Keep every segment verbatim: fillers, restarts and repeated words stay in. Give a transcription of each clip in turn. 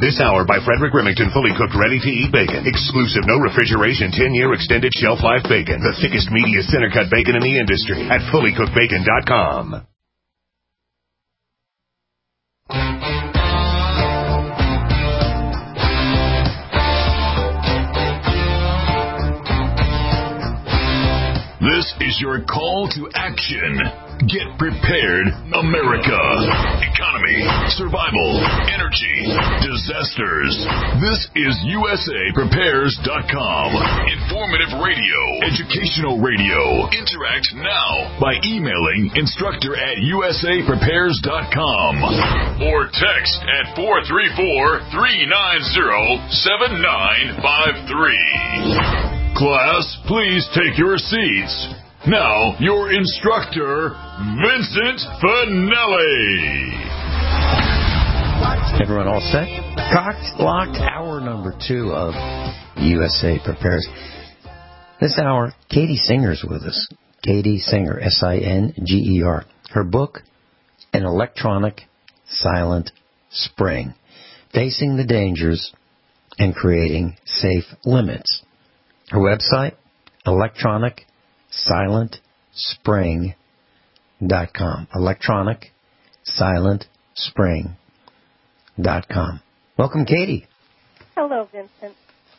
This hour by Frederick Remington, fully cooked, ready-to-eat bacon. Exclusive, no refrigeration, ten-year extended shelf life bacon. The thickest, meatiest, center-cut bacon in the industry at fully cooked bacon dot com. This is your call to action. Get prepared, America. Economy, survival, energy, disasters. This is U S A Prepares dot com. Informative radio, educational radio. Interact now by emailing instructor at U S A Prepares dot com or text at four three four, three nine zero, seven nine five three. Class, please take your seats. Now, your instructor, Vincent Finelli. Everyone all set? Cocked, locked, hour number two of U S A Prepares. This hour, Katie Singer's with us. Katie Singer, S I N G E R. Her book, An Electronic Silent Spring, Facing the Dangers and Creating Safe Limits. Her website, electronic silent spring dot com. electronic silent spring dot com. Welcome, Katie. Hello, Vincent.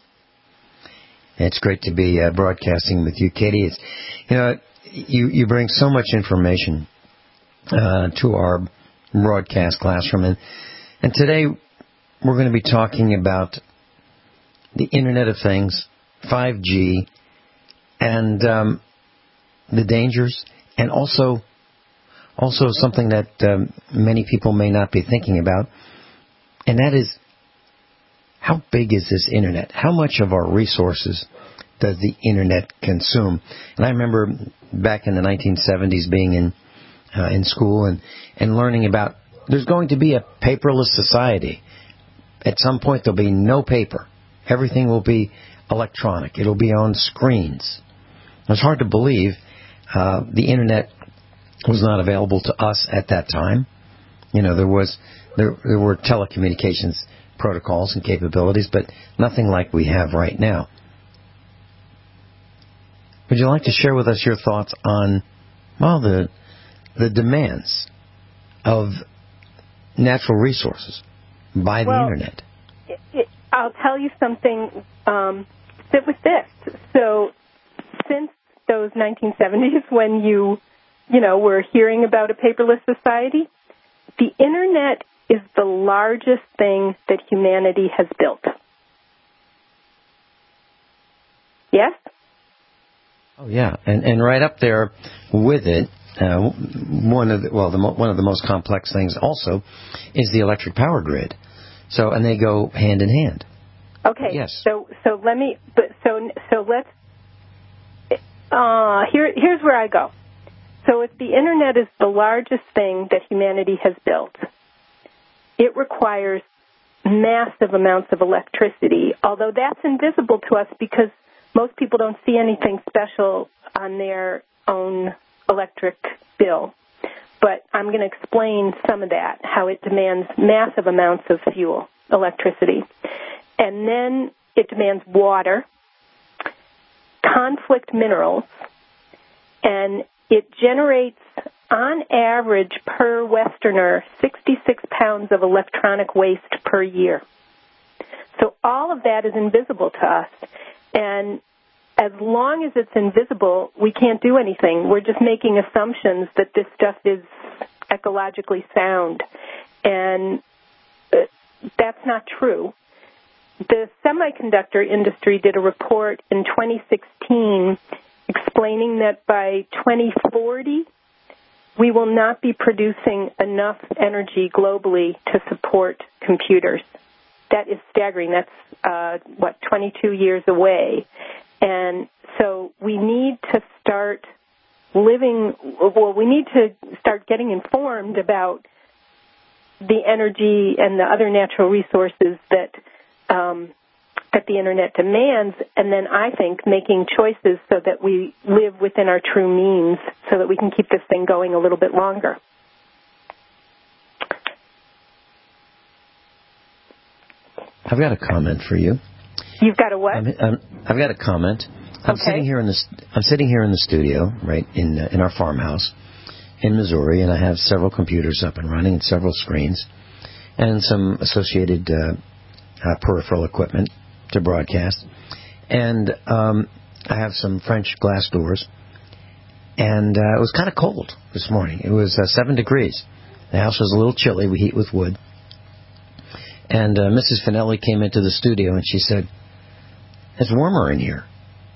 It's great to be uh, broadcasting with you, Katie. It's, you know, you, you bring so much information uh, to our broadcast classroom. And, and today we're going to be talking about the Internet of Things, five G, and um, the dangers, and also also something that um, many people may not be thinking about, and that is, how big is this Internet? How much of our resources does the Internet consume? And I remember back in the nineteen seventies being in uh, in school and, and learning about there's going to be a paperless society. At some point there'll be no paper. Everything will be electronic. It'll be on screens. It's hard to believe uh, the Internet was not available to us at that time. You know, there was there, there were telecommunications protocols and capabilities, but nothing like we have right now. Would you like to share with us your thoughts on, well, the the demands of natural resources by the well, Internet? It, it, I'll tell you something. Um, sit with this. So, since those nineteen seventies, when you, you know, were hearing about a paperless society, the Internet is the largest thing that humanity has built. Yes? Oh yeah, and and right up there with it, uh, one of the, well, the, one of the most complex things also is the electric power grid. So, and they go hand in hand. Okay. Yes. So, so let me. But so, so let's. Uh, here, here's where I go. So, if the Internet is the largest thing that humanity has built, it requires massive amounts of electricity. Although that's invisible to us because most people don't see anything special on their own electric bill. But I'm going to explain some of that, how it demands massive amounts of fuel, electricity. And then it demands water, conflict minerals, and it generates, on average, per Westerner, sixty-six pounds of electronic waste per year. So all of that is invisible to us. And as long as it's invisible, we can't do anything. We're just making assumptions that this stuff is ecologically sound. And that's not true. The semiconductor industry did a report in twenty sixteen explaining that by twenty forty, we will not be producing enough energy globally to support computers. That is staggering. That's, uh, what, twenty-two years away. And so we need to start living, well, we need to start getting informed about the energy and the other natural resources that um, that the Internet demands, and then I think making choices so that we live within our true means so that we can keep this thing going a little bit longer. I've got a comment for you. You've got a what? I'm, I'm, I've got a comment. I'm okay. sitting here in the I'm sitting here in the studio, right in uh, in our farmhouse in Missouri, and I have several computers up and running and several screens, and some associated uh, uh, peripheral equipment to broadcast, and um, I have some French glass doors, and uh, it was kind of cold this morning. It was uh, seven degrees. The house was a little chilly. We heat with wood. And uh, Missus Finelli came into the studio and she said, "It's warmer in here."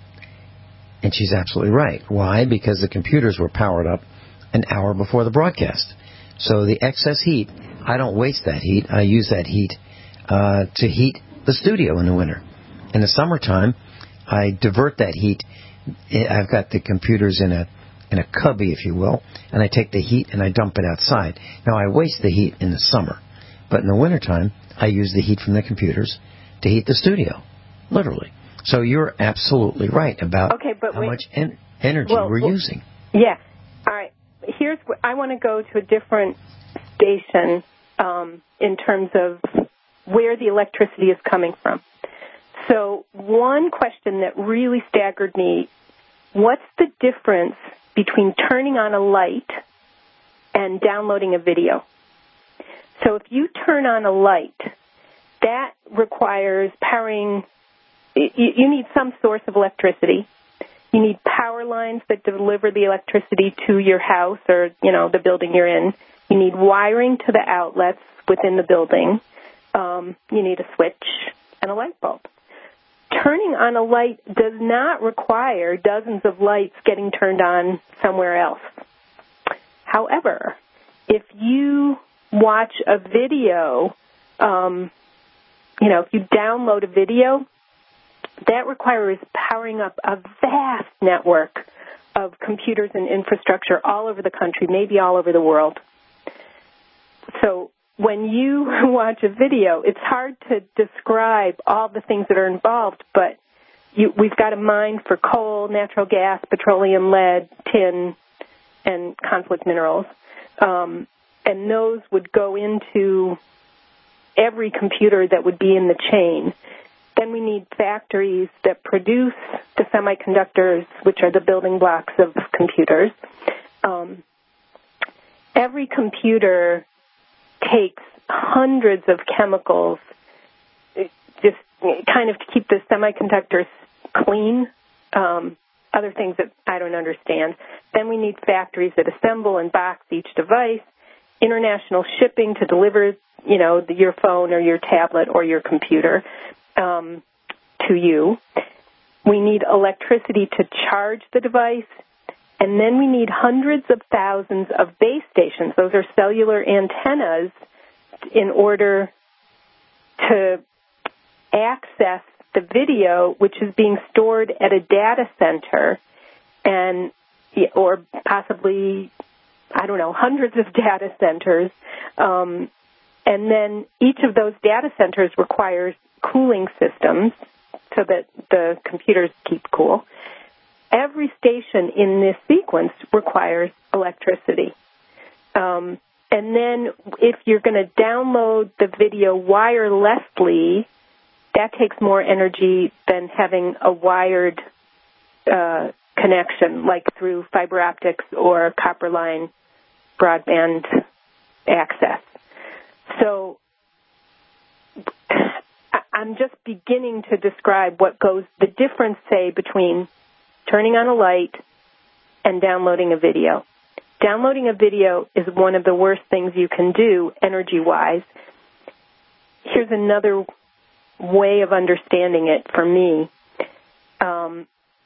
And she's absolutely right. Why? Because the computers were powered up an hour before the broadcast. So the excess heat, I don't waste that heat. I use that heat uh, to heat the studio in the winter. In the summertime, I divert that heat. I've got the computers in a in a cubby, if you will, and I take the heat and I dump it outside. Now, I waste the heat in the summer, but in the wintertime, I use the heat from the computers to heat the studio, literally. So you're absolutely right about okay, but how wait. much en- energy well, we're well, using. Yeah. All right. Here's what I want to go to a different station um, in terms of where the electricity is coming from. So one question that really staggered me, what's the difference between turning on a light and downloading a video? So if you turn on a light, that requires powering, you need some source of electricity. You need power lines that deliver the electricity to your house or, you know, the building you're in. You need wiring to the outlets within the building. Um, you need a switch and a light bulb. Turning on a light does not require dozens of lights getting turned on somewhere else. However, if you watch a video, um, you know, if you download a video, that requires powering up a vast network of computers and infrastructure all over the country, maybe all over the world. So when you watch a video, it's hard to describe all the things that are involved, but you, we've got a mine for coal, natural gas, petroleum, lead, tin, and conflict minerals. Um, and those would go into every computer that would be in the chain. Then we need factories that produce the semiconductors, which are the building blocks of computers. Um, every computer takes hundreds of chemicals just kind of to keep the semiconductors clean, um, other things that I don't understand. Then we need factories that assemble and box each device, international shipping to deliver, you know, the, your phone or your tablet or your computer um, to you. We need electricity to charge the device. And then we need hundreds of thousands of base stations. Those are cellular antennas in order to access the video, which is being stored at a data center, and or possibly, I don't know, hundreds of data centers. Um, and then each of those data centers requires cooling systems so that the computers keep cool. Every station in this sequence requires electricity. Um, and then if you're going to download the video wirelessly, that takes more energy than having a wired uh, connection, like through fiber optics or copper line broadband access. So I'm just beginning to describe what goes, the difference, say, between turning on a light and downloading a video. Downloading a video is one of the worst things you can do energy-wise. Here's another way of understanding it for me. Um,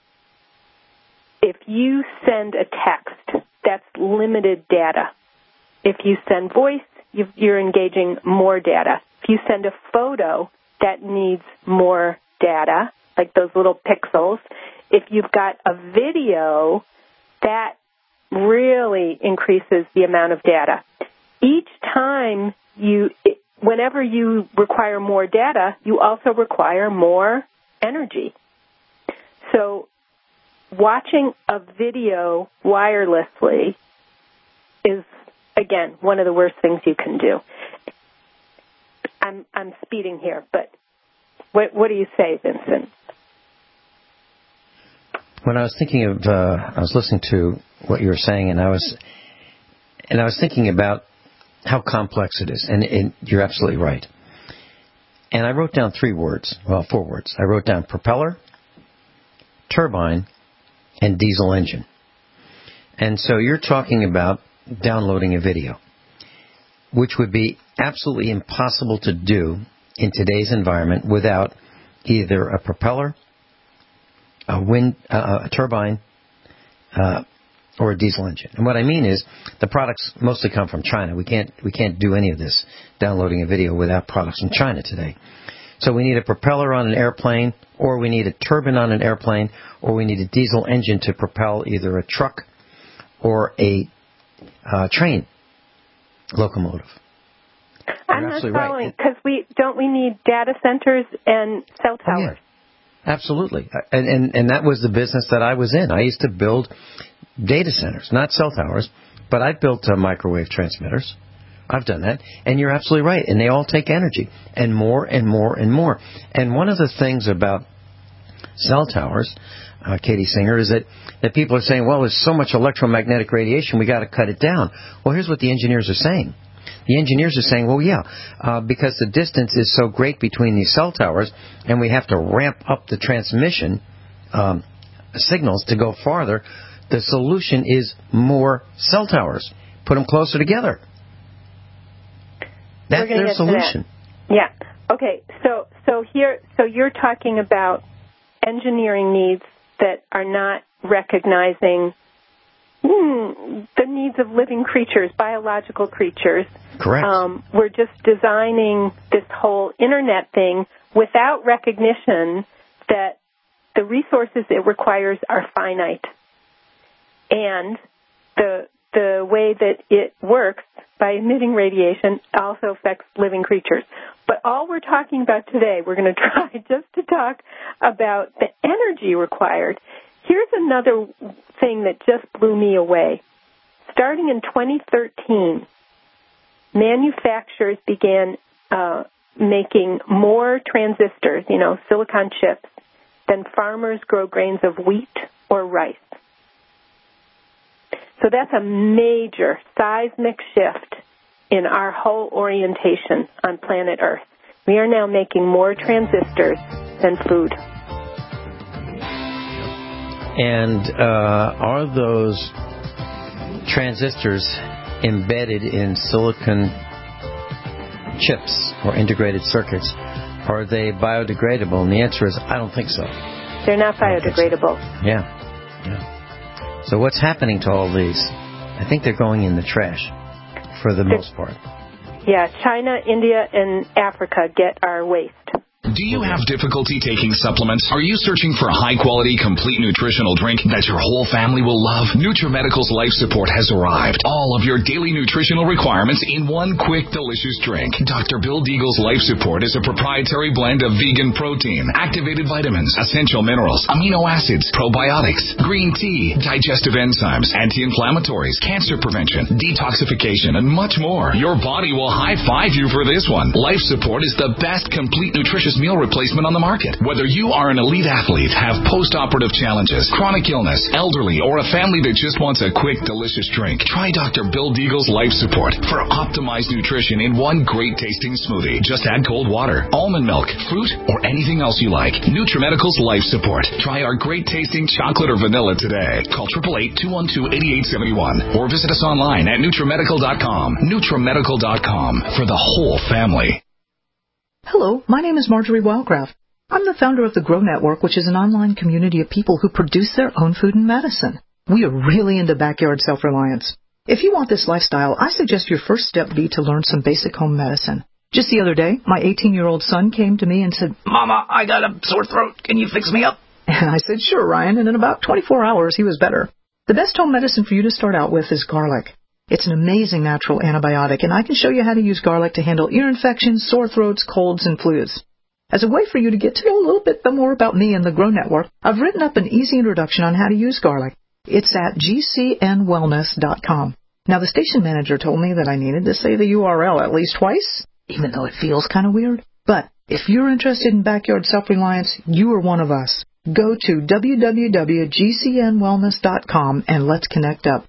if you send a text, that's limited data. If you send voice, you're engaging more data. If you send a photo, that needs more data, like those little pixels. If you've got a video, that really increases the amount of data. Each time you, whenever you require more data, you also require more energy. So watching a video wirelessly is, again, one of the worst things you can do. I'm, I'm speeding here, but What, what do you say, Vincent? When I was thinking of, uh, I was listening to what you were saying, and I was, and I was thinking about how complex it is, and, and you're absolutely right. And I wrote down three words, well, four words. I wrote down propeller, turbine, and diesel engine. And so you're talking about downloading a video, which would be absolutely impossible to do in today's environment without either a propeller, a wind, uh, a turbine, uh, or a diesel engine. And what I mean is, the products mostly come from China. We can't we can't do any of this downloading a video without products from China today. So we need a propeller on an airplane, or we need a turbine on an airplane, or we need a diesel engine to propel either a truck or a uh, train locomotive. I'm not following, because right. we don't we need data centers and cell towers. Oh, yeah. Absolutely. And, and and that was the business that I was in. I used to build data centers, not cell towers, but I built uh, microwave transmitters. I've done that. And you're absolutely right. And they all take energy, and more and more and more. And one of the things about cell towers, uh, Katie Singer, is that, that people are saying, well, there's so much electromagnetic radiation, we got to cut it down. Well, here's what the engineers are saying. The engineers are saying, well, yeah, uh, because the distance is so great between these cell towers, and we have to ramp up the transmission um, signals to go farther, the solution is more cell towers. Put them closer together. That's their solution. That. Yeah. Okay. So, so here, so you're talking about engineering needs that are not recognizing mm, the needs of living creatures, biological creatures. Correct. Um, we're just designing this whole Internet thing without recognition that the resources it requires are finite, and the the way that it works by emitting radiation also affects living creatures. But all we're talking about today, we're going to try just to talk about the energy required. Here's another thing that just blew me away. Starting in twenty thirteen, manufacturers began uh, making more transistors, you know, silicon chips, than farmers grow grains of wheat or rice. So that's a major seismic shift in our whole orientation on planet Earth. We are now making more transistors than food. And uh, are those transistors embedded in silicon chips or integrated circuits? Are they biodegradable? And the answer is, I don't think so. They're not biodegradable. So. Yeah. yeah. So what's happening to all these? I think they're going in the trash for the most part. Yeah, China, India, and Africa get our waste. Do you have difficulty taking supplements? Are you searching for a high-quality, complete nutritional drink that your whole family will love? NutriMedical's Life Support has arrived. All of your daily nutritional requirements in one quick, delicious drink. Doctor Bill Deagle's Life Support is a proprietary blend of vegan protein, activated vitamins, essential minerals, amino acids, probiotics, green tea, digestive enzymes, anti-inflammatories, cancer prevention, detoxification, and much more. Your body will high-five you for this one. Life Support is the best complete nutritious meal replacement on the market. Whether you are an elite athlete, have post-operative challenges, chronic illness, elderly, or a family that just wants a quick, delicious drink, try Doctor Bill Deagle's Life Support for optimized nutrition in one great-tasting smoothie. Just add cold water, almond milk, fruit, or anything else you like. NutriMedical's Life Support. Try our great-tasting chocolate or vanilla today. Call eight eight eight, two one two, eight eight seven one or visit us online at NutriMedical dot com. NutriMedical dot com for the whole family. Hello, my name is Marjorie Wildcraft. I'm the founder of the Grow Network, which is an online community of people who produce their own food and medicine. We are really into backyard self-reliance. If you want this lifestyle, I suggest your first step be to learn some basic home medicine. Just the other day, my eighteen-year-old son came to me and said, Mama, I got a sore throat. Can you fix me up? And I said, sure, Ryan, and in about twenty-four hours, he was better. The best home medicine for you to start out with is garlic. It's an amazing natural antibiotic, and I can show you how to use garlic to handle ear infections, sore throats, colds, and flus. As a way for you to get to know a little bit more about me and the Grow Network, I've written up an easy introduction on how to use garlic. It's at g c n wellness dot com. Now, the station manager told me that I needed to say the U R L at least twice, even though it feels kind of weird. But If you're interested in backyard self-reliance, you are one of us. Go to w w w dot g c n wellness dot com and let's connect up.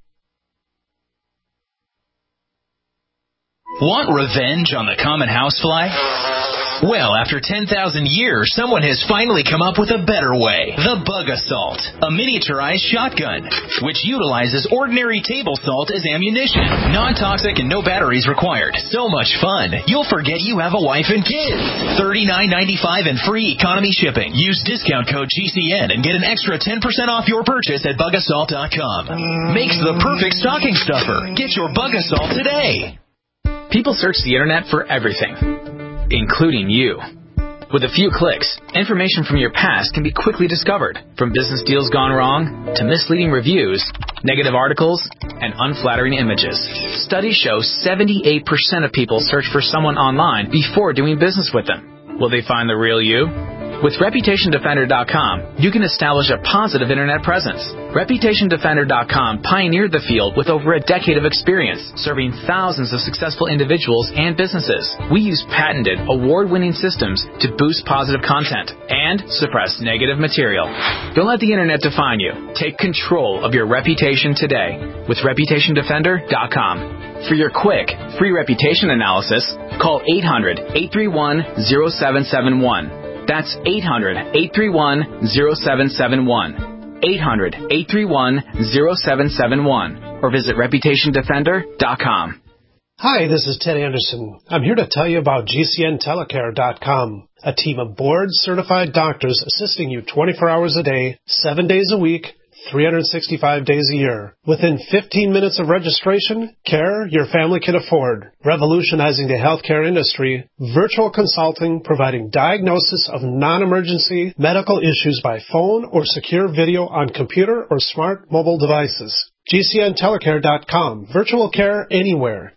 Want revenge on the common housefly? Well, after ten thousand years, someone has finally come up with a better way. The Bug Assault, a miniaturized shotgun, which utilizes ordinary table salt as ammunition. Non-toxic and no batteries required. So much fun, you'll forget you have a wife and kids. thirty-nine ninety-five and free economy shipping. Use discount code G C N and get an extra ten percent off your purchase at bug assault dot com. Makes the perfect stocking stuffer. Get your Bug Assault today. People search the internet for everything, including you. With a few clicks, information from your past can be quickly discovered, from business deals gone wrong to misleading reviews, negative articles, and unflattering images. Studies show seventy-eight percent of people search for someone online before doing business with them. Will they find the real you? With reputation defender dot com, you can establish a positive internet presence. reputation defender dot com pioneered the field with over a decade of experience, serving thousands of successful individuals and businesses. We use patented, award-winning systems to boost positive content and suppress negative material. Don't let the internet define you. Take control of your reputation today with reputation defender dot com. For your quick, free reputation analysis, call eight hundred, eight three one, zero seven seven one. That's eight hundred, eight three one, zero seven seven one. eight hundred, eight three one, zero seven seven one. Or visit reputation defender dot com. Hi, this is Ted Anderson. I'm here to tell you about G C N telecare dot com, a team of board-certified doctors assisting you twenty-four hours a day, seven days a week, three hundred sixty-five days a year. Within fifteen minutes of registration, care your family can afford. Revolutionizing the healthcare industry, virtual consulting providing diagnosis of non-emergency medical issues by phone or secure video on computer or smart mobile devices. G C N telecare dot com. Virtual care anywhere.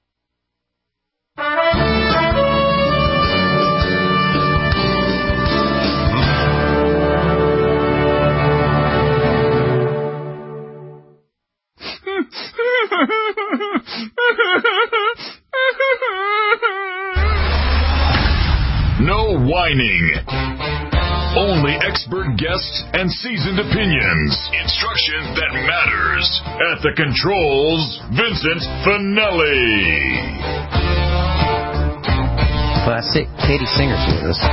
No whining. Only expert guests and seasoned opinions. Instruction that matters. At the controls, Vincent Finelli. Classic Katie Singer's with us.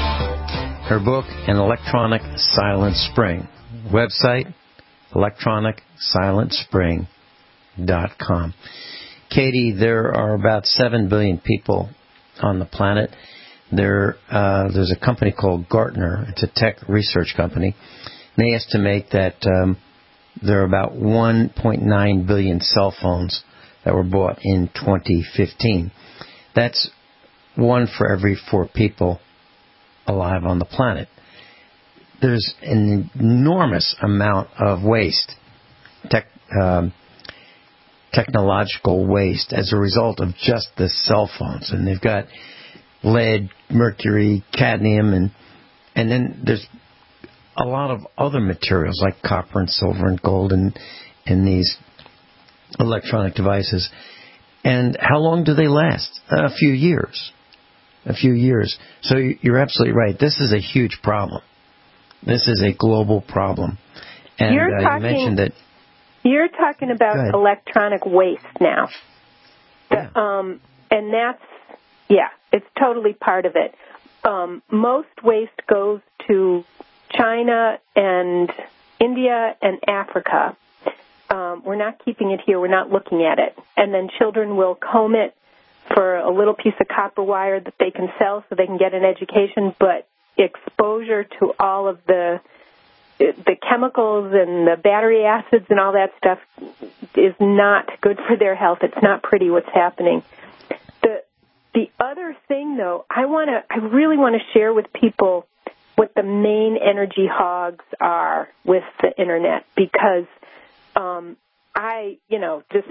Her book, An Electronic Silent Spring. Website, electronic silent spring dot com. Katie, there are about seven billion people on the planet. There, uh, there's a company called Gartner. It's a tech research company. And they estimate that um, there are about one point nine billion cell phones that were bought in twenty fifteen. That's one for every four people alive on the planet. There's an enormous amount of waste, tech, um, technological waste, as a result of just the cell phones. And they've got lead, mercury, cadmium, and and then there's a lot of other materials like copper and silver and gold in, in these electronic devices. And how long do they last? A few years. A few years. So you're absolutely right. This is a huge problem. This is a global problem. And you're uh, talking, you mentioned that... You're talking about electronic waste now. Yeah. Um, and that's, yeah, it's totally part of it. Um, most waste goes to China and India and Africa. Um, we're not keeping it here. We're not looking at it. And then children will comb it for a little piece of copper wire that they can sell so they can get an education, but exposure to all of the the chemicals and the battery acids and all that stuff is not good for their health. It's not pretty what's happening. The the other thing, though, I want to I really want to share with people what the main energy hogs are with the internet, because um, I, you know, just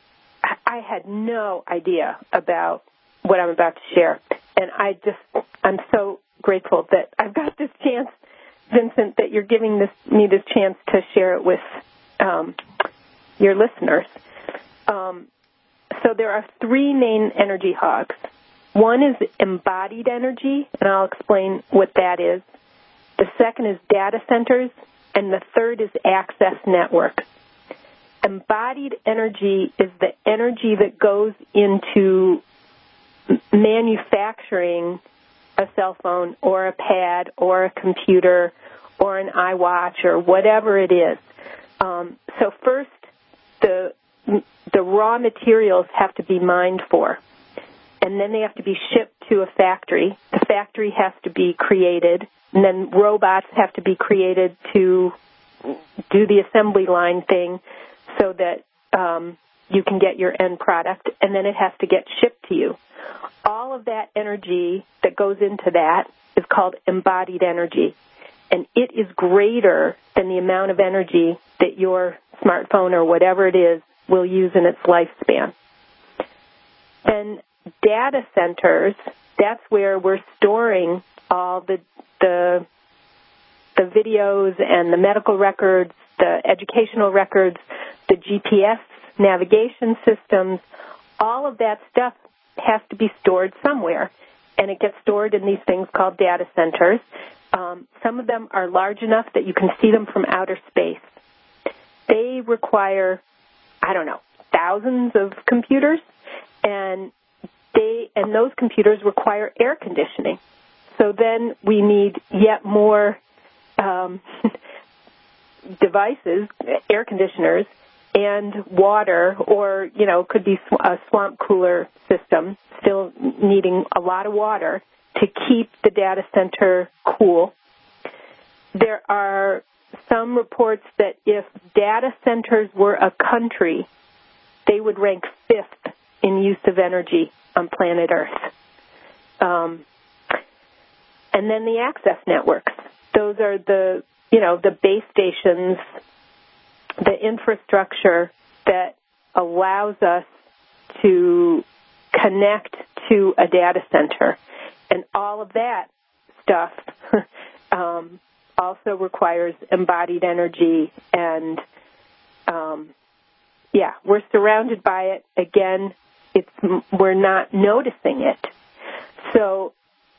I had no idea about what I'm about to share, and I just I'm so grateful that I've got this chance, Vincent, that you're giving this me this chance to share it with um, your listeners. Um, so there are three main energy hogs. One is embodied energy, and I'll explain what that is. The second is data centers, and the third is access network. Embodied energy is the energy that goes into manufacturing a cell phone or a pad or a computer or an iWatch or whatever it is. Um, so first, the the raw materials have to be mined for, and then they have to be shipped to a factory. The factory has to be created, and then robots have to be created to do the assembly line thing so that um, you can get your end product, and then it has to get shipped to you. All of that energy that goes into that is called embodied energy, and it is greater than the amount of energy that your smartphone or whatever it is will use in its lifespan. Then data centers, that's where we're storing all the the the videos and the medical records, the educational records, the G P S navigation systems. All of that stuff has to be stored somewhere, and it gets stored in these things called data centers. Um, some of them are large enough that you can see them from outer space. They require, I don't know, thousands of computers, and they and those computers require air conditioning. So then we need yet more um, devices, air conditioners, and water, or, you know, could be a swamp cooler system, still needing a lot of water to keep the data center cool. There are some reports that if data centers were a country, they would rank fifth in use of energy on planet Earth. Um, and then the access networks. Those are the, you know, the base stations, the infrastructure that allows us to connect to a data center. And all of that stuff um, also requires embodied energy. And, um, yeah, we're surrounded by it. Again, it's we're not noticing it. So,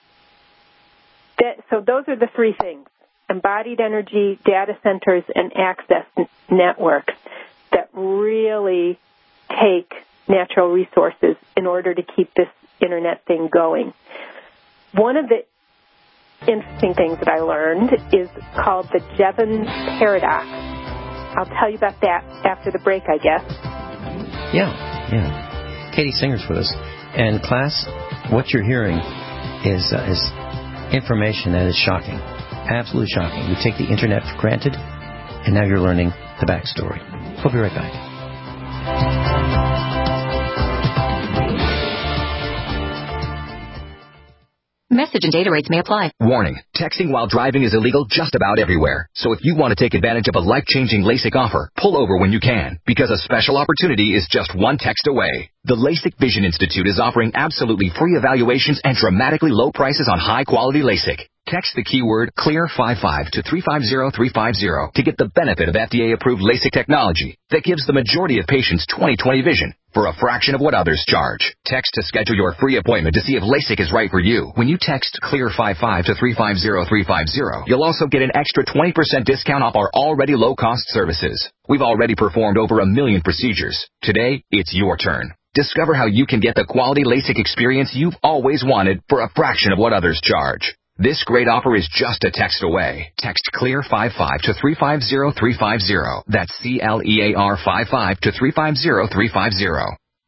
that, so those are the three things: embodied energy, data centers, and access networks that really take natural resources in order to keep this internet thing going. One of the interesting things that I learned is called the Jevons paradox. I'll tell you about that after the break, I guess. Yeah, yeah. Katie Singer's with us. And class, what you're hearing is, uh, is information that is shocking. Absolutely shocking. We take the internet for granted, and now you're learning the backstory. We'll be right back. Message and data rates may apply. Warning, texting while driving is illegal just about everywhere. So if you want to take advantage of a life-changing LASIK offer, pull over when you can, because a special opportunity is just one text away. The LASIK Vision Institute is offering absolutely free evaluations and dramatically low prices on high-quality LASIK. Text the keyword CLEAR fifty-five to three five zero three five zero to get the benefit of F D A-approved LASIK technology that gives the majority of patients twenty twenty vision for a fraction of what others charge. Text to schedule your free appointment to see if LASIK is right for you. When you text CLEAR fifty-five to three five zero three five zero, you'll also get an extra twenty percent discount off our already low-cost services. We've already performed over a million procedures. Today, it's your turn. Discover how you can get the quality LASIK experience you've always wanted for a fraction of what others charge. This great offer is just a text away. Text CLEAR fifty-five to three five zero three five zero. That's C L E A R fifty-five to three five zero three five zero.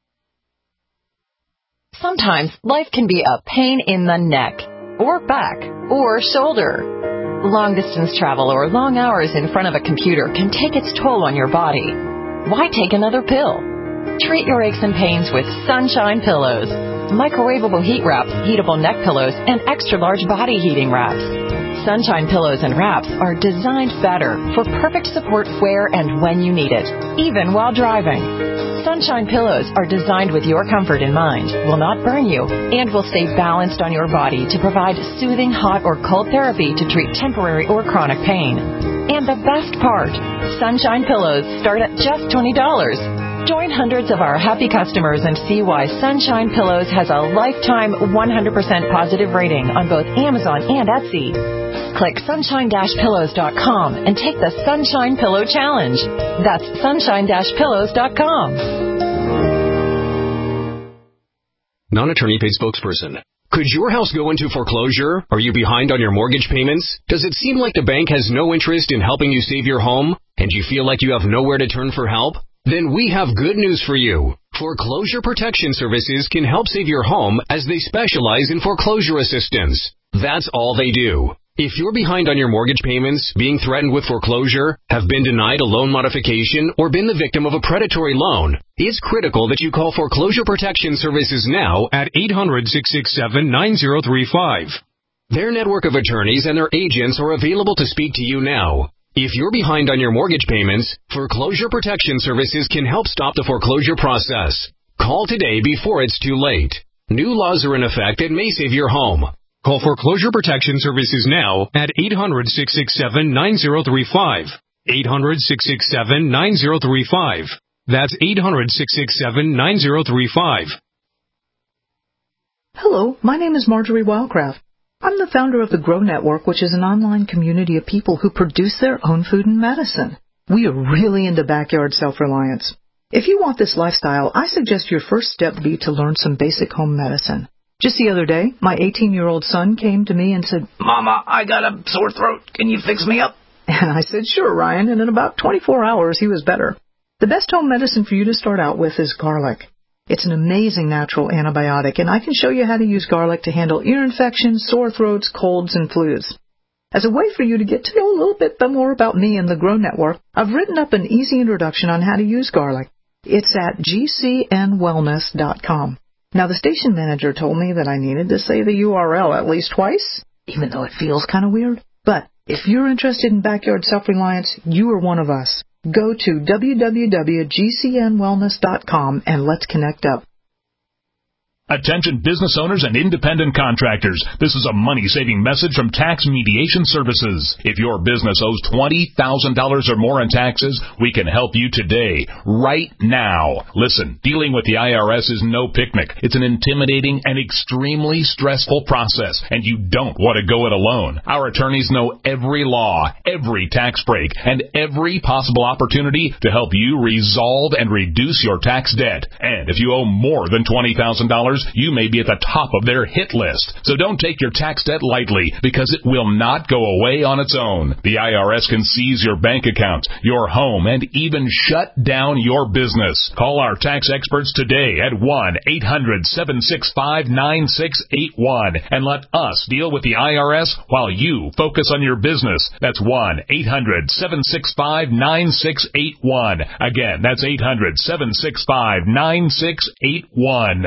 Sometimes life can be a pain in the neck, or back, or shoulder. Long-distance travel or long hours in front of a computer can take its toll on your body. Why take another pill? Treat your aches and pains with Sunshine Pillows. Microwavable heat wraps, heatable neck pillows, and extra-large body heating wraps. Sunshine Pillows and wraps are designed better for perfect support where and when you need it, even while driving. Sunshine Pillows are designed with your comfort in mind, will not burn you, and will stay balanced on your body to provide soothing hot or cold therapy to treat temporary or chronic pain. And the best part, Sunshine Pillows start at just twenty dollars. Join hundreds of our happy customers and see why Sunshine Pillows has a lifetime one hundred percent positive rating on both Amazon and Etsy. Click sunshine dash pillows dot com and take the Sunshine Pillow Challenge. That's sunshine dash pillows dot com. Non-attorney paid spokesperson. Could your house go into foreclosure? Are you behind on your mortgage payments? Does it seem like the bank has no interest in helping you save your home? And you feel like you have nowhere to turn for help? Then we have good news for you. Foreclosure Protection Services can help save your home as they specialize in foreclosure assistance. That's all they do. If you're behind on your mortgage payments, being threatened with foreclosure, have been denied a loan modification, or been the victim of a predatory loan, it's critical that you call Foreclosure Protection Services now at eight hundred, six six seven, nine zero three five. Their network of attorneys and their agents are available to speak to you now. If you're behind on your mortgage payments, Foreclosure Protection Services can help stop the foreclosure process. Call today before it's too late. New laws are in effect that may save your home. Call Foreclosure Protection Services now at eight hundred, six six seven, nine zero three five. eight hundred, six six seven, nine zero three five. That's eight hundred, six six seven, nine zero three five. Hello, my name is Marjorie Wildcraft. I'm the founder of the Grow Network, which is an online community of people who produce their own food and medicine. We are really into backyard self-reliance. If you want this lifestyle, I suggest your first step be to learn some basic home medicine. Just the other day, my eighteen-year-old son came to me and said, "Mama, I got a sore throat. Can you fix me up?" And I said, "Sure, Ryan," and in about twenty-four hours, he was better. The best home medicine for you to start out with is garlic. It's an amazing natural antibiotic, and I can show you how to use garlic to handle ear infections, sore throats, colds, and flus. As a way for you to get to know a little bit more about me and the Grow Network, I've written up an easy introduction on how to use garlic. It's at g c n wellness dot com. Now, the station manager told me that I needed to say the U R L at least twice, even though it feels kind of weird. But if you're interested in backyard self-reliance, you are one of us. Go to w w w dot g c n wellness dot com and let's connect up. Attention business owners and independent contractors. This is a money-saving message from Tax Mediation Services. If your business owes twenty thousand dollars or more in taxes, we can help you today, right now. Listen, dealing with the I R S is no picnic. It's an intimidating and extremely stressful process, and you don't want to go it alone. Our attorneys know every law, every tax break, and every possible opportunity to help you resolve and reduce your tax debt. And if you owe more than twenty thousand dollars, you may be at the top of their hit list. So don't take your tax debt lightly, because it will not go away on its own. The I R S can seize your bank account, your home, and even shut down your business. Call our tax experts today at one eight hundred, seven six five, nine six eight one and let us deal with the I R S while you focus on your business. That's one eight hundred, seven six five, nine six eight one. Again, that's eight hundred, seven six five, nine six eight one.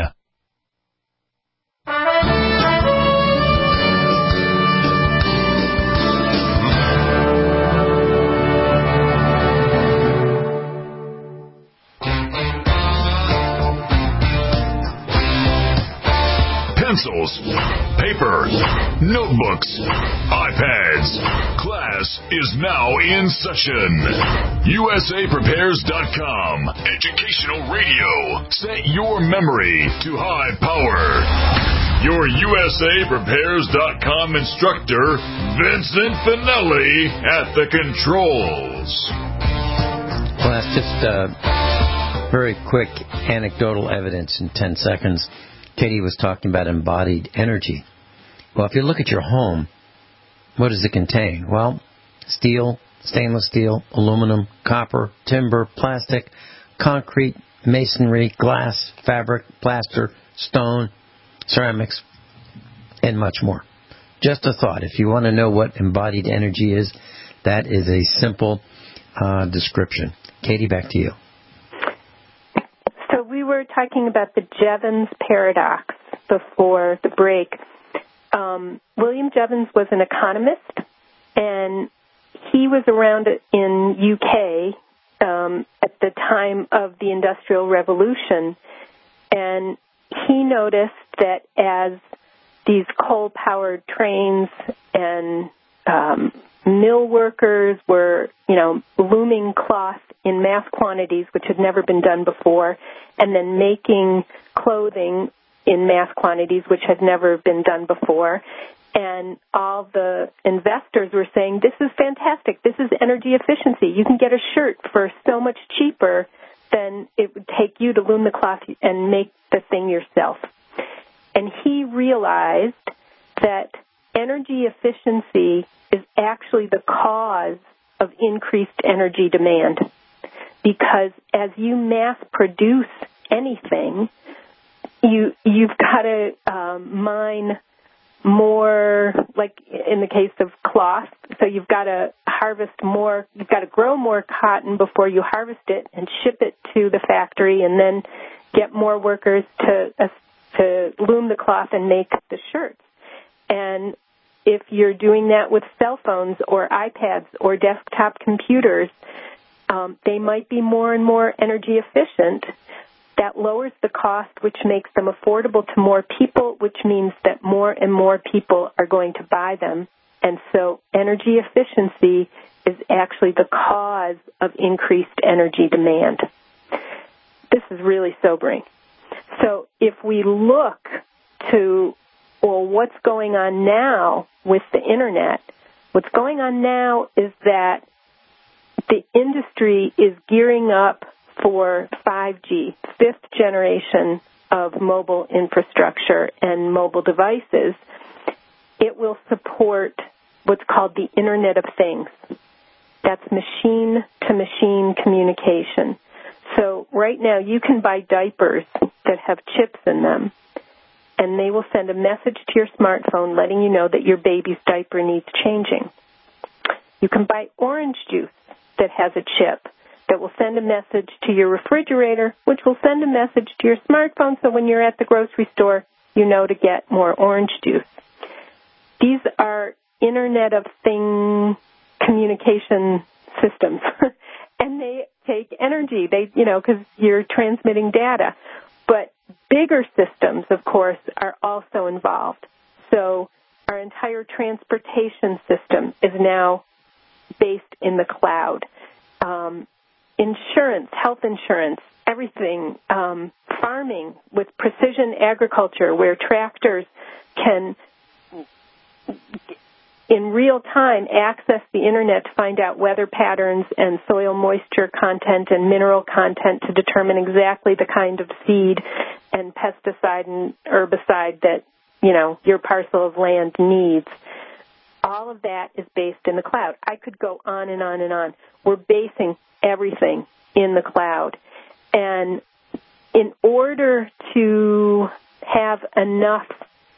Pencils, paper, notebooks, iPads. Class is now in session. U S A Prepares dot com. Educational radio. Set your memory to high power. Your U S A Prepares dot com instructor, Vincent Finelli, at the controls. Well, that's just uh, very quick anecdotal evidence in ten seconds. Katie was talking about embodied energy. Well, if you look at your home, what does it contain? Well, steel, stainless steel, aluminum, copper, timber, plastic, concrete, masonry, glass, fabric, plaster, stone, ceramics, and much more. Just a thought. If you want to know what embodied energy is, that is a simple uh, description. Katie, back to you. So we were talking about the Jevons paradox before the break. Um, William Jevons was an economist, and he was around in U K um, at the time of the Industrial Revolution, and he noticed that as these coal-powered trains and um, mill workers were, you know, looming cloth in mass quantities, which had never been done before, and then making clothing in mass quantities, which had never been done before. And all the investors were saying, this is fantastic. This is energy efficiency. You can get a shirt for so much cheaper than it would take you to loom the cloth and make the thing yourself. And he realized that energy efficiency is actually the cause of increased energy demand. Because as you mass produce anything, you, you've got to um, mine more, like in the case of cloth, so you've got to harvest more, you've got to grow more cotton before you harvest it and ship it to the factory and then get more workers to uh, to loom the cloth and make the shirts. And if you're doing that with cell phones or iPads or desktop computers, um, they might be more and more energy efficient. That lowers the cost, which makes them affordable to more people, which means that more and more people are going to buy them. And so energy efficiency is actually the cause of increased energy demand. This is really sobering. So if we look to, well, what's going on now with the Internet, what's going on now is that the industry is gearing up for five G, fifth generation of mobile infrastructure and mobile devices. support what's called the Internet of Things. That's machine-to-machine communication. So right now you can buy diapers that have chips in them, and they will send a message to your smartphone letting you know that your baby's diaper needs changing. You can buy orange juice that has a chip that will send a message to your refrigerator, which will send a message to your smartphone so when you're at the grocery store, you know to get more orange juice. These are Internet of Thing communication systems, and they take energy. They, you know, because you're transmitting data. But bigger systems, of course, are also involved. So our entire transportation system is now based in the cloud. Um, insurance, health insurance, everything, um, farming with precision agriculture where tractors can, in real time, access the Internet to find out weather patterns and soil moisture content and mineral content to determine exactly the kind of seed and pesticide and herbicide that, you know, your parcel of land needs. All of that is based in the cloud. I could go on and on and on. We're basing everything in the cloud. And in order to have enough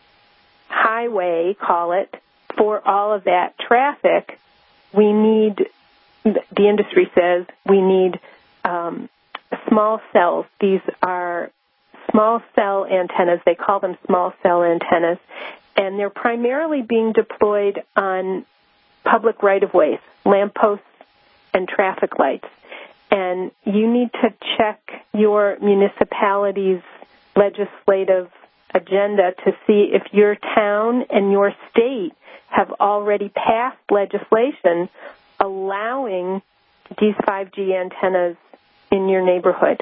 highway, call it, for all of that traffic, we need, the industry says, we need um, small cells. These are small cell antennas. They call them small cell antennas. And they're primarily being deployed on public right-of-ways, lampposts, and traffic lights. And you need to check your municipality's legislative agenda to see if your town and your state have already passed legislation allowing these five G antennas in your neighborhood.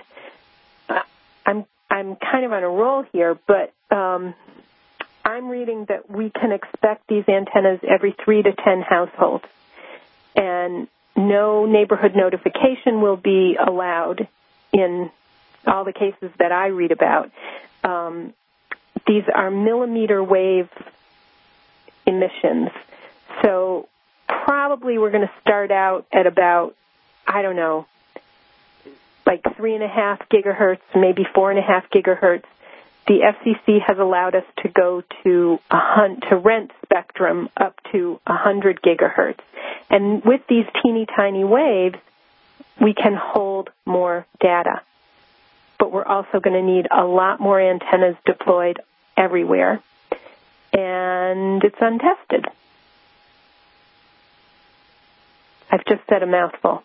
I'm I'm kind of on a roll here, but um, I'm reading that we can expect these antennas every three to ten households, and no neighborhood notification will be allowed in all the cases that I read about. Um, these are millimeter wave emissions. So probably we're going to start out at about, I don't know, like three and a half gigahertz, maybe four and a half gigahertz. The F C C has allowed us to go to a hun- to rent spectrum up to one hundred gigahertz. And with these teeny tiny waves, we can hold more data. But we're also going to need a lot more antennas deployed everywhere. And it's untested. I've just said a mouthful.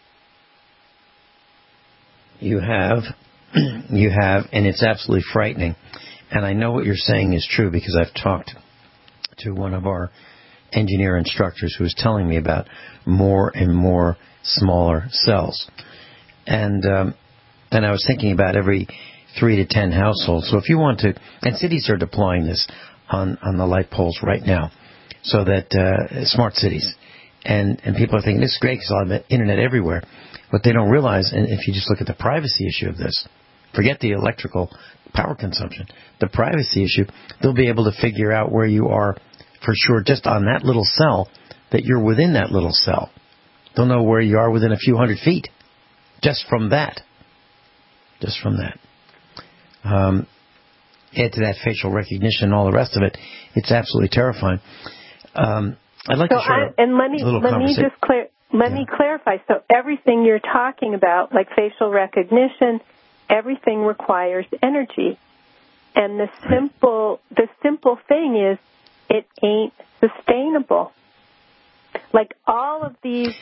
You have, you have, and it's absolutely frightening. And I know what you're saying is true because I've talked to one of our engineer instructors who was telling me about more and more smaller cells. And um, and I was thinking about every three to ten households. So if you want to, and cities are deploying this on, on the light poles right now, so that uh, smart cities. And, and people are thinking, this is great because I'll have internet everywhere. What they don't realize, and if you just look at the privacy issue of this, forget the electrical power consumption, the privacy issue, they'll be able to figure out where you are for sure just on that little cell, that you're within that little cell. They'll know where you are within a few hundred feet just from that. Just from that. Um, add to that facial recognition and all the rest of it, it's absolutely terrifying. Um, I'd like so to share I, and let me let me just clear, let yeah. me clarify. So everything you're talking about, like facial recognition, everything requires energy, and the simple right. the simple thing is it ain't sustainable. Like all of these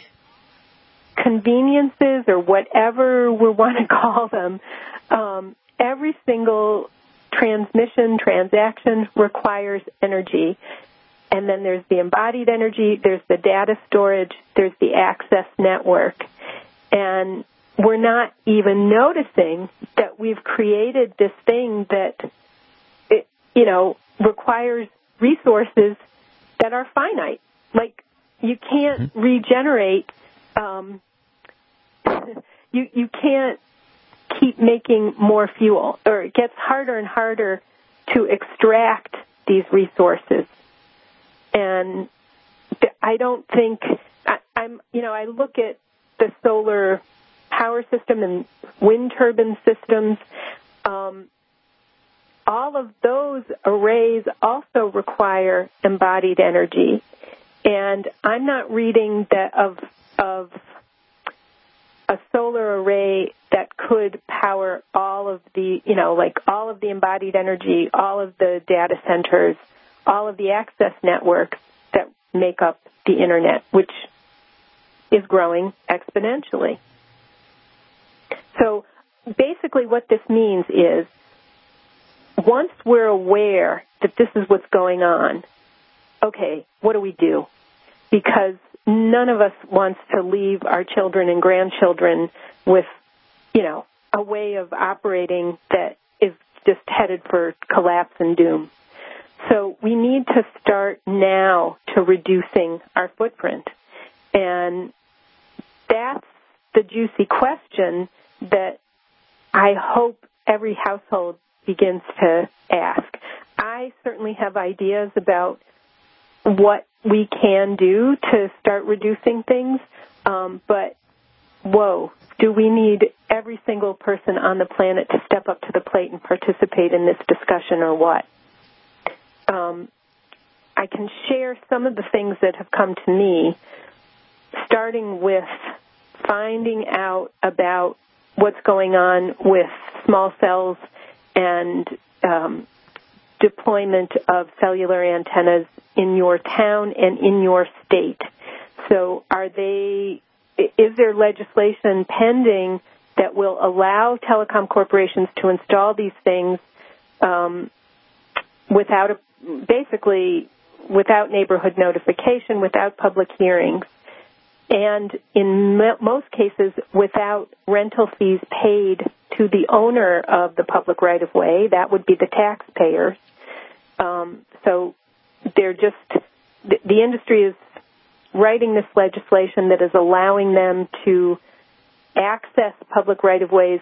conveniences or whatever we want to call them, um, every single transmission, transaction requires energy. And then there's the embodied energy, there's the data storage, there's the access network. And we're not even noticing that we've created this thing that, it, you know, requires resources that are finite. Like, you can't mm-hmm. regenerate, um, you, you can't keep making more fuel, or it gets harder and harder to extract these resources. And I don't think I, I'm, you know, I look at the solar power system and wind turbine systems. Um, all of those arrays also require embodied energy, and I'm not reading that of of a solar array that could power all of the, you know, like all of the embodied energy, all of the data centers, all of the access networks that make up the internet, which is growing exponentially. So basically what this means is once we're aware that this is what's going on, okay, what do we do? Because none of us wants to leave our children and grandchildren with, you know, a way of operating that is just headed for collapse and doom. So we need to start now to reducing our footprint. And that's the juicy question that I hope every household begins to ask. I certainly have ideas about what we can do to start reducing things, um, but whoa, do we need every single person on the planet to step up to the plate and participate in this discussion or what? Um, I can share some of the things that have come to me, starting with finding out about what's going on with small cells and um, deployment of cellular antennas in your town and in your state. So are they, is there legislation pending that will allow telecom corporations to install these things um, without, a, basically, without neighborhood notification, without public hearings, and in mo- most cases without rental fees paid to the owner of the public right-of-way? That would be the taxpayers. Um, so they're just, the, the industry is writing this legislation that is allowing them to access public right-of-ways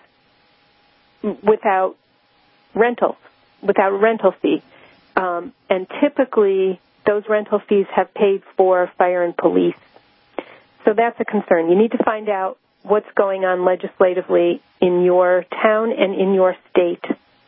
without rentals, without a rental fee. Um, and typically, those rental fees have paid for fire and police. So that's a concern. You need to find out what's going on legislatively in your town and in your state.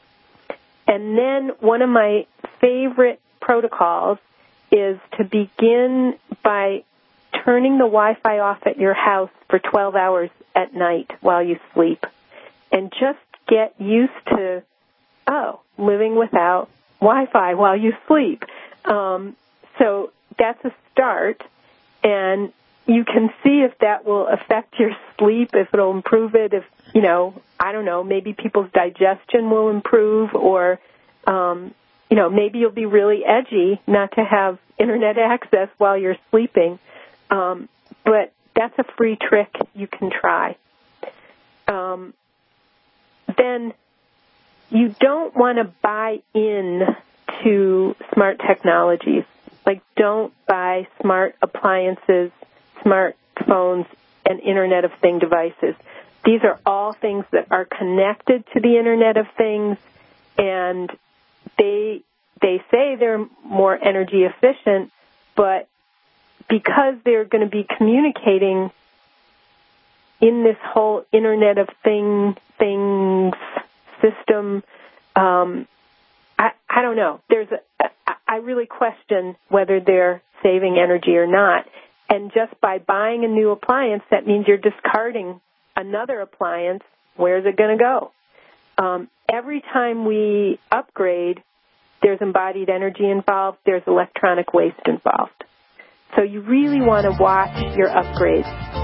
And then one of my favorite protocols is to begin by turning the Wi-Fi off at your house for twelve hours at night while you sleep. And just get used to, oh, living without Wi-Fi while you sleep. Um, so that's a start. And you can see if that will affect your sleep, if it'll improve it, if, you know, I don't know, maybe people's digestion will improve, or um, you know, maybe you'll be really edgy not to have internet access while you're sleeping, um, but that's a free trick you can try. Um, then you don't want to buy in to smart technologies. Like, don't buy smart appliances, smartphones, and Internet of Things devices. These are all things that are connected to the Internet of Things, and they they say they're more energy efficient, but because they're going to be communicating in this whole Internet of Thing, Things system, um, I, I don't know. There's a, I really question whether they're saving energy or not. And just by buying a new appliance, that means you're discarding another appliance. Where's it going to go? Um, every time we upgrade, there's embodied energy involved. There's electronic waste involved. So you really want to watch your upgrades.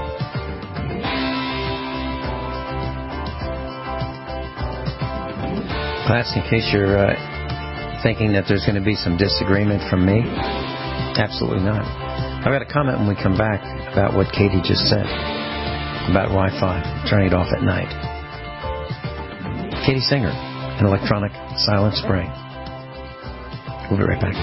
Class, in case you're uh, thinking that there's going to be some disagreement from me, absolutely not. I've got a comment when we come back about what Katie just said about Wi-Fi, turning it off at night. Katie Singer, an electronic silent spray. We'll be right back.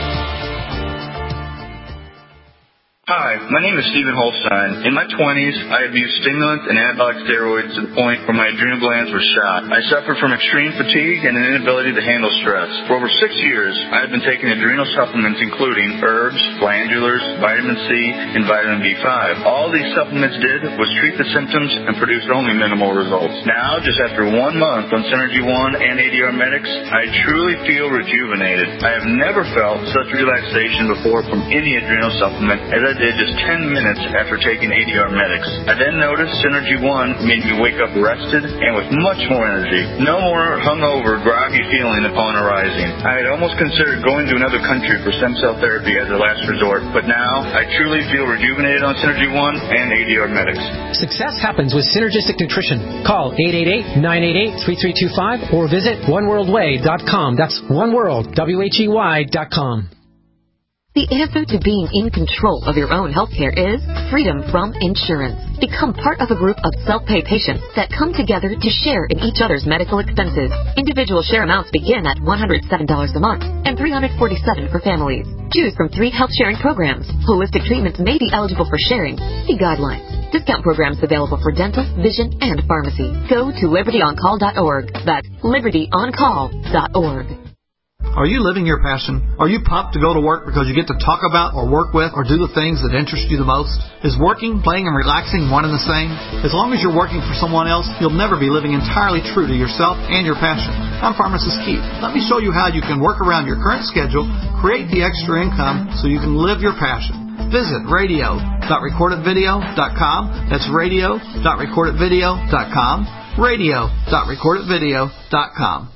Hi, my name is Stephen Holstein. In my twenties, I abused stimulants and anabolic steroids to the point where my adrenal glands were shot. I suffered from extreme fatigue and an inability to handle stress. For over six years, I have been taking adrenal supplements including herbs, glandulars, vitamin C, and vitamin B five. All these supplements did was treat the symptoms and produced only minimal results. Now, just after one month on Synergy One and A D R Medics, I truly feel rejuvenated. I have never felt such relaxation before from any adrenal supplement as I did just ten minutes after taking A D R Medics. I then noticed Synergy One made me wake up rested and with much more energy. No more hungover, groggy feeling upon arising. I had almost considered going to another country for stem cell therapy as a last resort, but now I truly feel rejuvenated on Synergy One and A D R Medics. Success happens with Synergistic Nutrition. Call eight eight eight, nine eight eight, three three two five or visit one world way dot com. That's oneworld, W H E Y dot com. The answer to being in control of your own healthcare is freedom from insurance. Become part of a group of self-pay patients that come together to share in each other's medical expenses. Individual share amounts begin at one hundred seven dollars a month and three hundred forty-seven dollars for families. Choose from three health-sharing programs. Holistic treatments may be eligible for sharing. See guidelines. Discount programs available for dental, vision, and pharmacy. Go to liberty on call dot org. That's liberty on call dot org. Are you living your passion? Are you pumped to go to work because you get to talk about or work with or do the things that interest you the most? Is working, playing, and relaxing one and the same? As long as you're working for someone else, you'll never be living entirely true to yourself and your passion. I'm Pharmacist Keith. Let me show you how you can work around your current schedule, create the extra income so you can live your passion. Visit radio dot record it video dot com. That's radio dot record it video dot com. radio dot record it video dot com.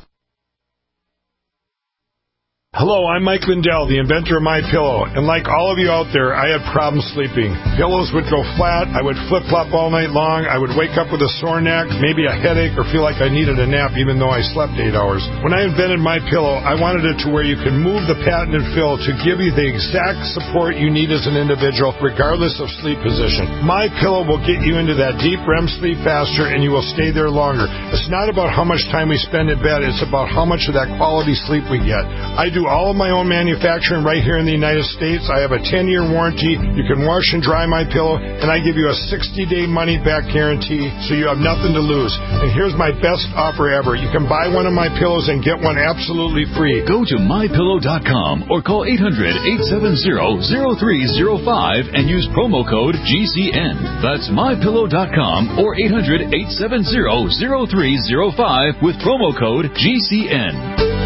Hello, I'm Mike Lindell, the inventor of MyPillow, and like all of you out there, I had problems sleeping. Pillows would go flat, I would flip-flop all night long, I would wake up with a sore neck, maybe a headache, or feel like I needed a nap even though I slept eight hours. When I invented MyPillow, I wanted it to where you can move the patented fill to give you the exact support you need as an individual, regardless of sleep position. MyPillow will get you into that deep R E M sleep faster, and you will stay there longer. It's not about how much time we spend in bed, it's about how much of that quality sleep we get. I do all of my own manufacturing right here in the United States. I have a ten-year warranty. You can wash and dry my pillow, and I give you a sixty-day money-back guarantee, so you have nothing to lose. And here's my best offer ever. You can buy one of my pillows and get one absolutely free. Go to my pillow dot com or call eight hundred, eight seven zero, zero three zero five and use promo code G C N. That's my pillow dot com or eight hundred, eight seven zero, zero three zero five with promo code G C N.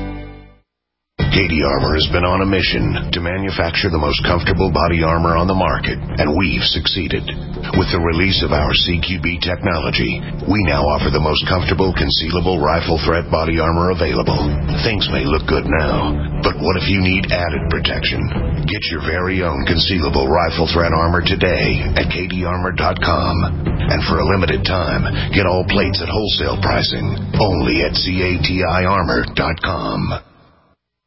Katie Armor has been on a mission to manufacture the most comfortable body armor on the market, and we've succeeded. With the release of our C Q B technology, we now offer the most comfortable concealable rifle threat body armor available. Things may look good now, but what if you need added protection? Get your very own concealable rifle threat armor today at katie armor dot com. And for a limited time, get all plates at wholesale pricing only at cati armor dot com.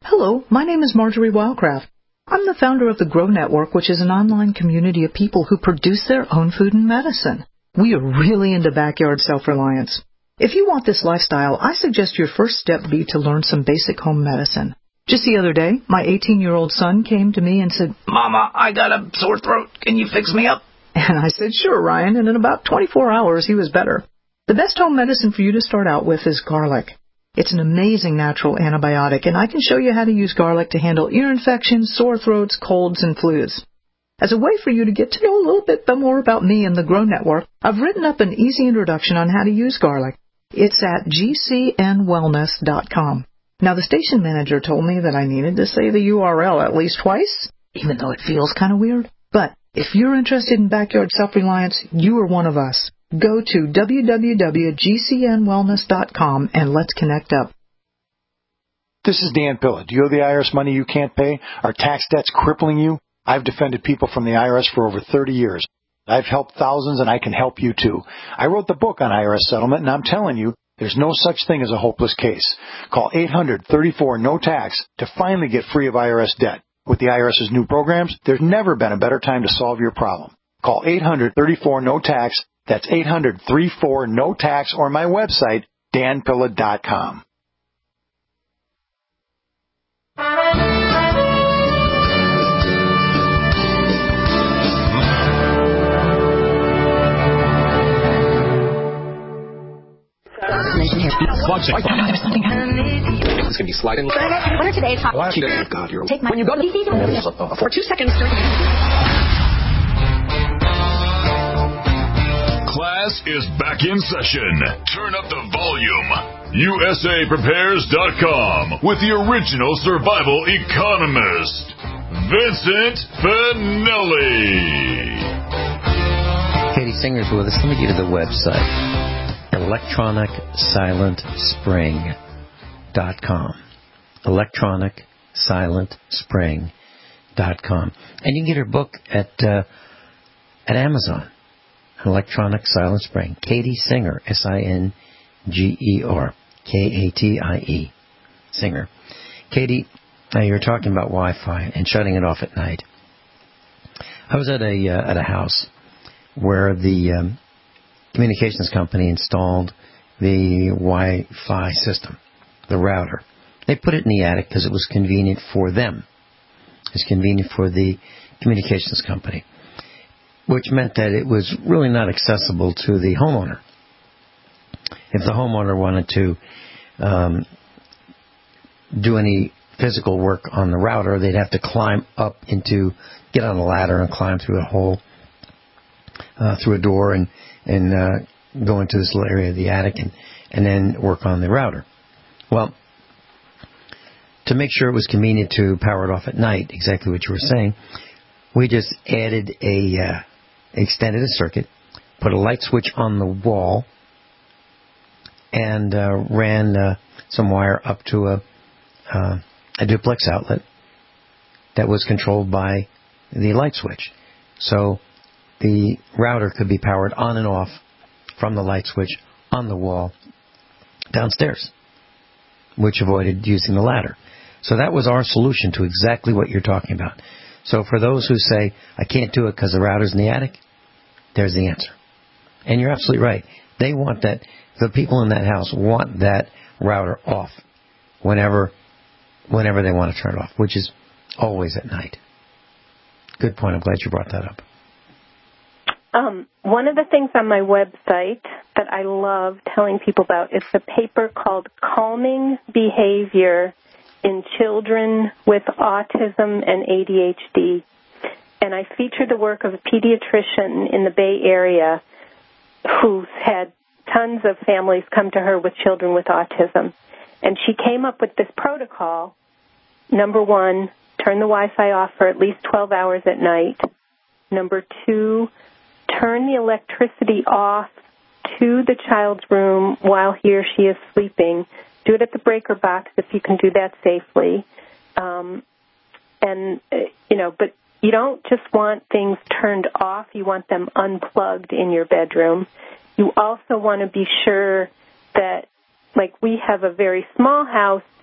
Hello, my name is Marjorie Wildcraft. I'm the founder of the Grow Network, which is an online community of people who produce their own food and medicine. We are really into backyard self-reliance. If you want this lifestyle, I suggest your first step be to learn some basic home medicine. Just the other day, my eighteen-year-old son came to me and said, Mama, I got a sore throat. Can you fix me up? And I said, sure, Ryan, and in about twenty-four hours, he was better. The best home medicine for you to start out with is garlic. It's an amazing natural antibiotic, and I can show you how to use garlic to handle ear infections, sore throats, colds, and flus. As a way for you to get to know a little bit more about me and the Grow Network, I've written up an easy introduction on how to use garlic. It's at g c n wellness dot com. Now, the station manager told me that I needed to say the U R L at least twice, even though it feels kind of weird. But if you're interested in backyard self-reliance, you are one of us. Go to w w w dot g c n wellness dot com and let's connect up. This is Dan Pilla. Do you owe the I R S money you can't pay? Are tax debts crippling you? I've defended people from the I R S for over thirty years. I've helped thousands, and I can help you, too. I wrote the book on I R S settlement, and I'm telling you, there's no such thing as a hopeless case. Call eight hundred, thirty-four, no tax to finally get free of I R S debt. With the I R S's new programs, there's never been a better time to solve your problem. Call eight hundred, thirty-four, no tax. That's eight hundred, thirty-four, no tax, or my website, dan pilla dot com. This is going to be sliding. What are today's hot? Oh, God, you're... Take my... When you go to... For two seconds. Class is back in session. Turn up the volume. U S A prepares dot com with the original survival economist, Vincent Finelli. Katie Singer's with us. Let me give you the website. electronic silent spring dot com. electronic silent spring dot com. And you can get her book at uh, at Amazon. Electronic Silent Spring. Katie Singer, S I N G E R, K A T I E, Singer. Katie, uh, you were talking about Wi-Fi and shutting it off at night. I was at a uh, at a house where the um, communications company installed the Wi-Fi system, the router. They put it in the attic because it was convenient for them. It was convenient for the communications company, which meant that it was really not accessible to the homeowner. If the homeowner wanted to um, do any physical work on the router, they'd have to climb up into, get on a ladder and climb through a hole, uh, through a door and, and uh, go into this little area of the attic and, and then work on the router. Well, to make sure it was convenient to power it off at night, exactly what you were saying, we just added a... Uh, extended a circuit, put a light switch on the wall, and uh, ran uh, some wire up to a, uh, a duplex outlet that was controlled by the light switch. So the router could be powered on and off from the light switch on the wall downstairs, which avoided using the ladder. So that was our solution to exactly what you're talking about. So for those who say, I can't do it because the router's in the attic, there's the answer. And you're absolutely right. They want that, the people in that house want that router off whenever whenever they want to turn it off, which is always at night. Good point. I'm glad you brought that up. Um, one of the things on my website that I love telling people about is a paper called Calming Behavior in Children with Autism and A D H D. And I featured the work of a pediatrician in the Bay Area who's had tons of families come to her with children with autism. And she came up with this protocol. Number one, turn the Wi-Fi off for at least twelve hours at night. Number two, turn the electricity off to the child's room while he or she is sleeping. Do it at the breaker box if you can do that safely. Um, and, uh, you know, but you don't just want things turned off. You want them unplugged in your bedroom. You also want to be sure that, like, we have a very small house,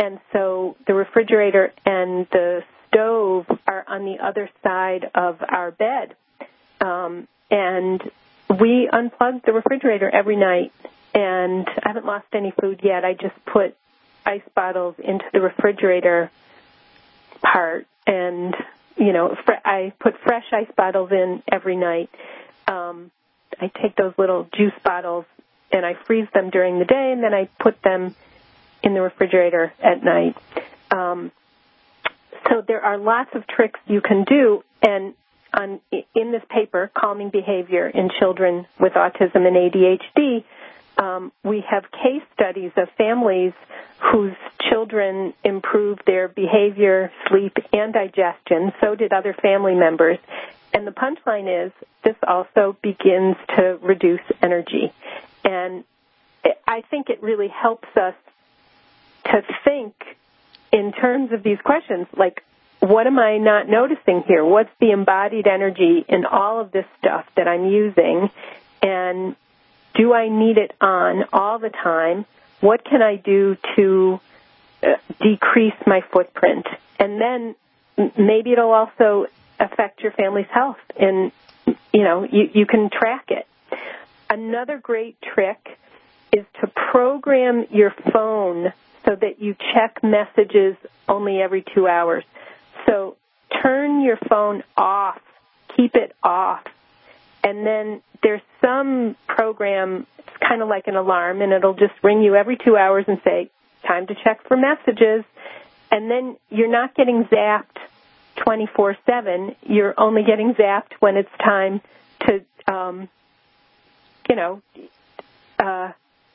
And so the refrigerator and the stove are on the other side of our bed. Um, and we unplug the refrigerator every night. And I haven't lost any food yet. I just put ice bottles into the refrigerator part. And, you know, fr- I put fresh ice bottles in every night. Um, I take those little juice bottles and I freeze them during the day, and then I put them in the refrigerator at night. Um, so there are lots of tricks you can do, and on, in this paper, Calming Behavior in Children with Autism and A D H D, um, we have case studies of families whose children improved their behavior, sleep, and digestion. So did other family members. And the punchline is this also begins to reduce energy. And I think it really helps us to think in terms of these questions, like, what am I not noticing here? What's the embodied energy in all of this stuff that I'm using? And do I need it on all the time? What can I do to uh, decrease my footprint? And then maybe it'll also affect your family's health, and, you know, you, you can track it. Another great trick is to program your phone so that you check messages only every two hours. So turn your phone off, keep it off, and then there's some program, it's kind of like an alarm, and it'll just ring you every two hours and say, time to check for messages, and then you're not getting zapped twenty-four seven. You're only getting zapped when it's time to, um, you know, uh,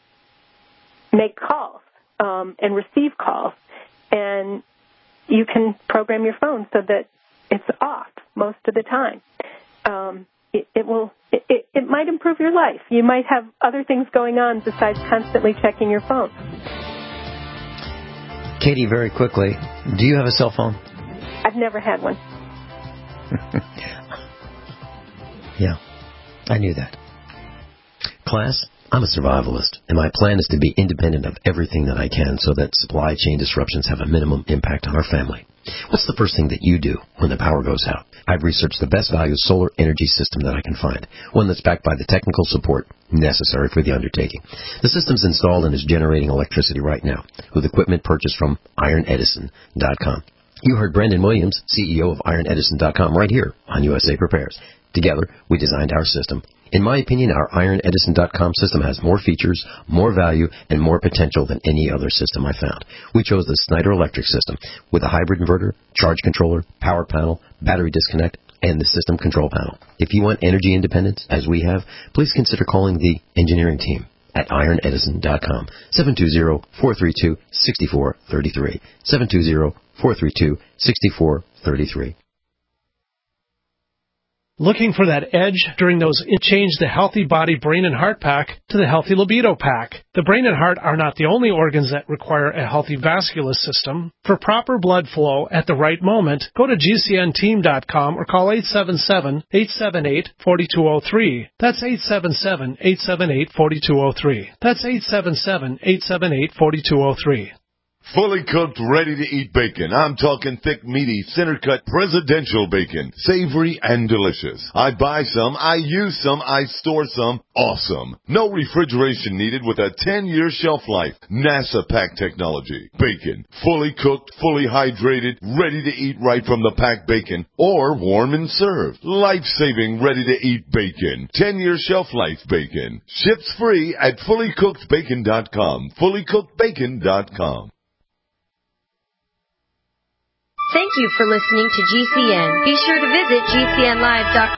make calls um, and receive calls. And you can program your phone so that it's off most of the time. Um, it, it will. It, it, it might improve your life. You might have other things going on besides constantly checking your phone. Katie, very quickly, do you have a cell phone? I've never had one. Yeah, I knew that. Class, I'm a survivalist, and my plan is to be independent of everything that I can so that supply chain disruptions have a minimum impact on our family. What's the first thing that you do when the power goes out? I've researched the best value solar energy system that I can find, one that's backed by the technical support necessary for the undertaking. The system's installed and is generating electricity right now with equipment purchased from iron edison dot com. You heard Brandon Williams, C E O of iron edison dot com, right here on U S A Prepares. Together, we designed our system. In my opinion, our iron edison dot com system has more features, more value, and more potential than any other system I found. We chose the Snyder Electric system with a hybrid inverter, charge controller, power panel, battery disconnect, and the system control panel. If you want energy independence, as we have, please consider calling the engineering team at iron edison dot com, seven two zero, four three two, six four three three, seven two zero, four three two, six four three three. Looking for that edge during those change the Healthy Body, Brain, and Heart Pack to the Healthy Libido Pack. The brain and heart are not the only organs that require a healthy vascular system. For proper blood flow at the right moment, go to G C N team dot com or call eight seven seven, eight seven eight, four two zero three. That's eight seven seven, eight seven eight, four two zero three. That's eight seven seven, eight seven eight, four two zero three. Fully cooked, ready-to-eat bacon. I'm talking thick, meaty, center-cut, presidential bacon. Savory and delicious. I buy some, I use some, I store some. Awesome. No refrigeration needed with a ten-year shelf life. NASA pack technology. Bacon. Fully cooked, fully hydrated, ready to eat right from the packed bacon. Or warm and served. Life-saving, ready-to-eat bacon. ten-year shelf life bacon. Ships free at fully cooked bacon dot com. fully cooked bacon dot com. Thank you for listening to G C N. Be sure to visit G C N live dot com.